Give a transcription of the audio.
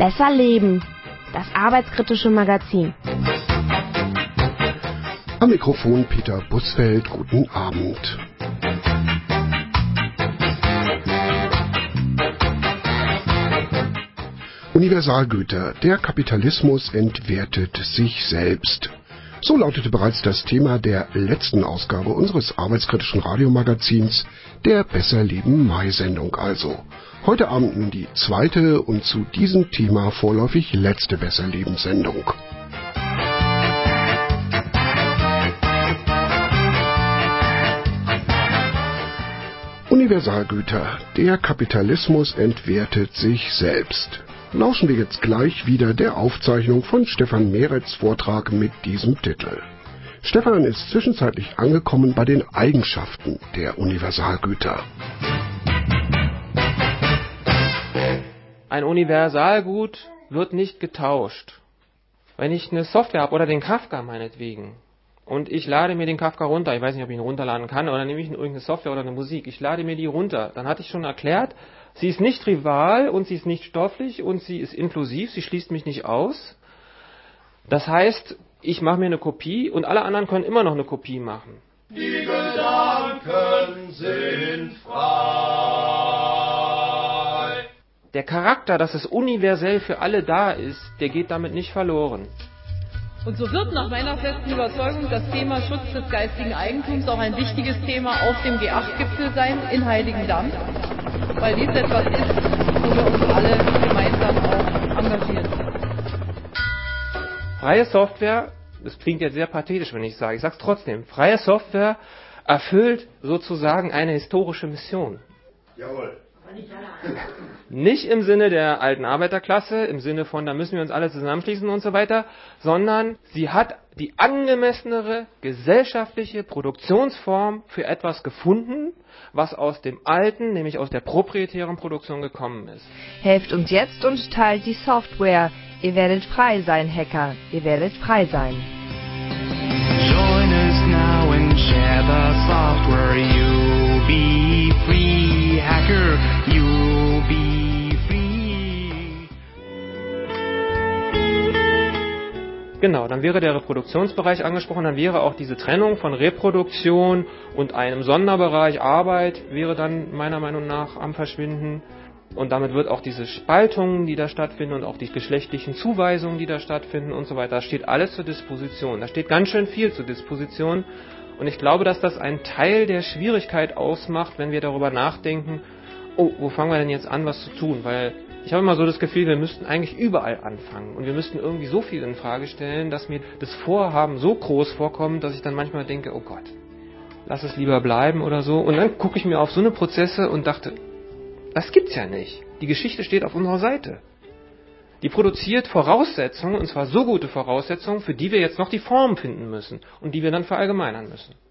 Besser leben. Das arbeitskritische Magazin. Am Mikrofon Peter Busfeld. Guten Abend. Universalgüter. Der Kapitalismus entwertet sich selbst. So lautete bereits das Thema der letzten Ausgabe unseres arbeitskritischen Radiomagazins, der Besser Leben Mai-Sendung also. Heute Abend nun die zweite und zu diesem Thema vorläufig letzte Besser Leben Sendung. Universalgüter. Der Kapitalismus entwertet sich selbst. Lauschen wir jetzt gleich wieder der Aufzeichnung von Stefan Meretz Vortrag mit diesem Titel. Stefan ist zwischenzeitlich angekommen bei den Eigenschaften der Universalgüter. Ein Universalgut wird nicht getauscht. Wenn ich eine Software habe oder den Kafka meinetwegen und ich lade mir den Kafka runter, ich weiß nicht, ob ich ihn runterladen kann, oder nehme ich irgendeine Software oder eine Musik, ich lade mir die runter, dann hatte ich schon erklärt, sie ist nicht trivial und sie ist nicht stofflich und sie ist inklusiv, sie schließt mich nicht aus. Das heißt, ich mache mir eine Kopie und alle anderen können immer noch eine Kopie machen. Die Gedanken sind frei. Der Charakter, dass es universell für alle da ist, der geht damit nicht verloren. Und so wird nach meiner festen Überzeugung das Thema Schutz des geistigen Eigentums auch ein wichtiges Thema auf dem G8-Gipfel sein in Heiligendamm, weil dies etwas ist, wo wir uns alle gemeinsam auch engagieren. Freie Software, das klingt jetzt sehr pathetisch, wenn ich sage es trotzdem, freie Software erfüllt sozusagen eine historische Mission. Jawohl. Nicht im Sinne der alten Arbeiterklasse, im Sinne von, da müssen wir uns alle zusammenschließen und so weiter, sondern sie hat die angemessenere gesellschaftliche Produktionsform für etwas gefunden, was aus dem alten, nämlich aus der proprietären Produktion gekommen ist. Helft uns jetzt und teilt die Software. Ihr werdet frei sein, Hacker. Ihr werdet frei sein. Join us now and share the software. You'll be free, hacker. You'll be free. Genau, dann wäre der Reproduktionsbereich angesprochen, dann wäre auch diese Trennung von Reproduktion und einem Sonderbereich Arbeit wäre dann meiner Meinung nach am Verschwinden. Und damit wird auch diese Spaltung, die da stattfinden und auch die geschlechtlichen Zuweisungen, die da stattfinden und so weiter, das steht alles zur Disposition. Da steht ganz schön viel zur Disposition. Und ich glaube, dass das einen Teil der Schwierigkeit ausmacht, wenn wir darüber nachdenken, oh, wo fangen wir denn jetzt an, was zu tun? Weil ich habe immer so das Gefühl, wir müssten eigentlich überall anfangen. Und wir müssten irgendwie so viel in Frage stellen, dass mir das Vorhaben so groß vorkommt, dass ich dann manchmal denke, oh Gott, lass es lieber bleiben oder so. Und dann gucke ich mir auf so eine Prozesse und dachte, das gibt's ja nicht. Die Geschichte steht auf unserer Seite. Die produziert Voraussetzungen, und zwar so gute Voraussetzungen, für die wir jetzt noch die Form finden müssen und die wir dann verallgemeinern müssen.